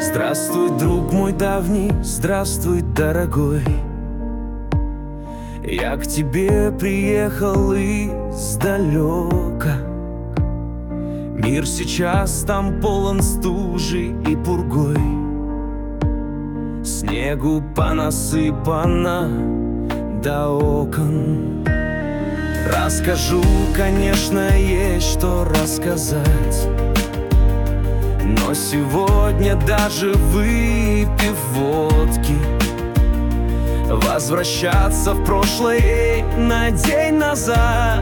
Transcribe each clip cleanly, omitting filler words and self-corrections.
Здравствуй, друг мой давний, здравствуй, дорогой. Я к тебе приехал издалека. Мир сейчас там полон стужи и пургой. Снегу понасыпано до окон. Расскажу, конечно, есть что рассказать, но сегодня, даже выпив водки, возвращаться в прошлое на день назад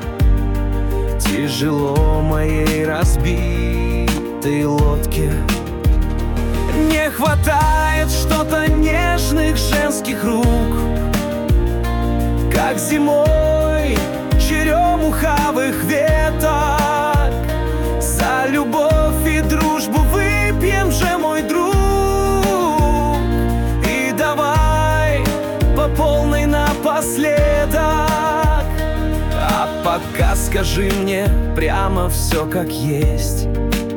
тяжело моей разбитой лодке. Не хватает что-то нежных женских рук, как зимой черемуховых веток. За любовь и дружбу выпьем же, мой друг, и давай по полной напоследок. А пока скажи мне прямо все как есть: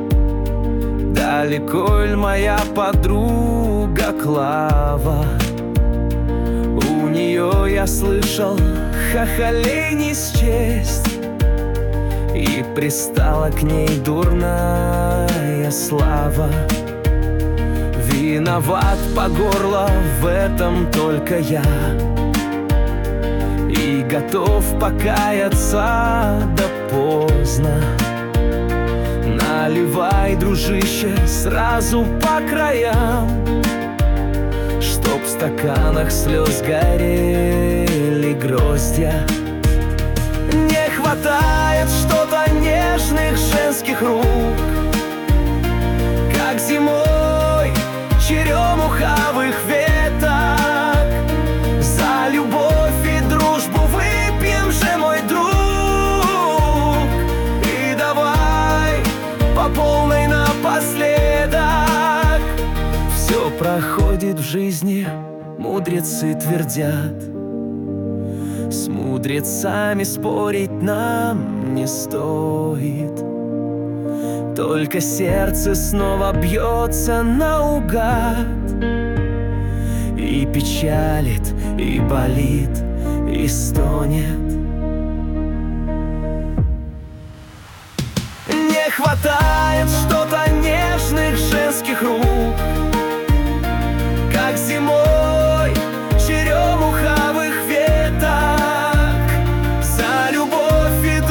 далеко ль моя подруга Клава? У нее, я слышал, хахалей не счесть, и пристала к ней дурная слава. Виноват по горло в этом только я, и готов покаяться, да поздно. Наливай, дружище, сразу по краям, чтоб в стаканах слез горели гроздья. Не хватает что-то нежных женских рук, как зимой черемуховых веток. За любовь и дружбу выпьем же, мой друг, и давай по полной напоследок. Все проходит в жизни, мудрецы твердят. С мудрецами спорить нам не стоит, только сердце снова бьется наугад, и печалит, и болит, и стонет. Не хватает что-то нежных женских рук, как зимой черемуховых веток. За любовь и